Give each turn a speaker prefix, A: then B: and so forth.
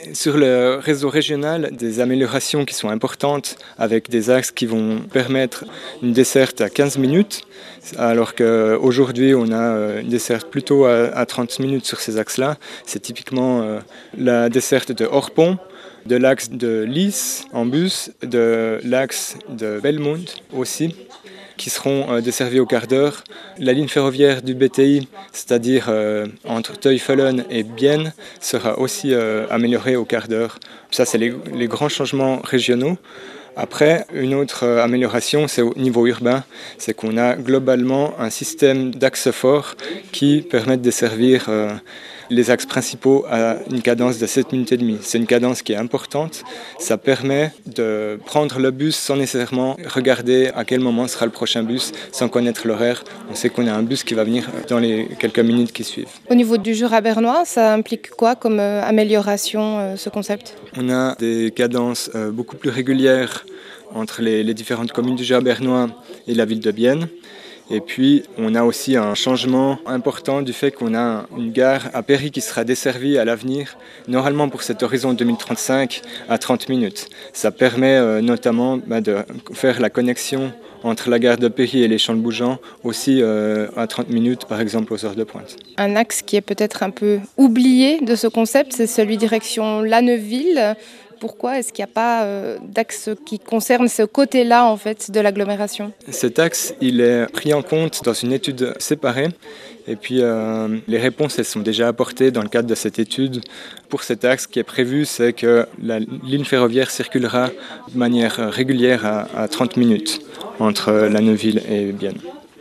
A: Sur le réseau régional, des améliorations qui sont importantes avec des axes qui vont permettre une desserte à 15 minutes, alors qu'aujourd'hui on a une desserte plutôt à 30 minutes sur ces axes-là. C'est typiquement la desserte de Orpont, de l'axe de Lys en bus, de l'axe de Belmont aussi, qui seront desservis au quart d'heure. La ligne ferroviaire du BTI, c'est-à-dire entre Teufelen et Bienne, sera aussi améliorée au quart d'heure. Ça, c'est les grands changements régionaux. Après, une autre amélioration, c'est au niveau urbain, c'est qu'on a globalement un système d'axes forts qui permettent de desservir les axes principaux à une cadence de 7 minutes et demie. C'est une cadence qui est importante. Ça permet de prendre le bus sans nécessairement regarder à quel moment sera le prochain bus, sans connaître l'horaire. On sait qu'on a un bus qui va venir dans les quelques minutes qui suivent.
B: Au niveau du Jura bernois, ça implique quoi comme amélioration, ce concept ?
A: On a des cadences beaucoup plus régulières entre les différentes communes du Jura bernois et la ville de Bienne. Et puis, on a aussi un changement important du fait qu'on a une gare à Péry qui sera desservie à l'avenir, normalement pour cet horizon 2035, à 30 minutes. Ça permet notamment de faire la connexion entre la gare de Péry et les Champs de Bougeant, aussi à 30 minutes, par exemple, aux heures de pointe.
B: Un axe qui est peut-être un peu oublié de ce concept, c'est celui direction Lanneuville. Pourquoi est-ce qu'il n'y a pas d'axe qui concerne ce côté-là en fait, de l'agglomération ?
A: Cet axe, il est pris en compte dans une étude séparée. Et puis les réponses, elles sont déjà apportées dans le cadre de cette étude. Pour cet axe, ce qui est prévu, c'est que la ligne ferroviaire circulera de manière régulière à 30 minutes entre Lanneuville et Bienne.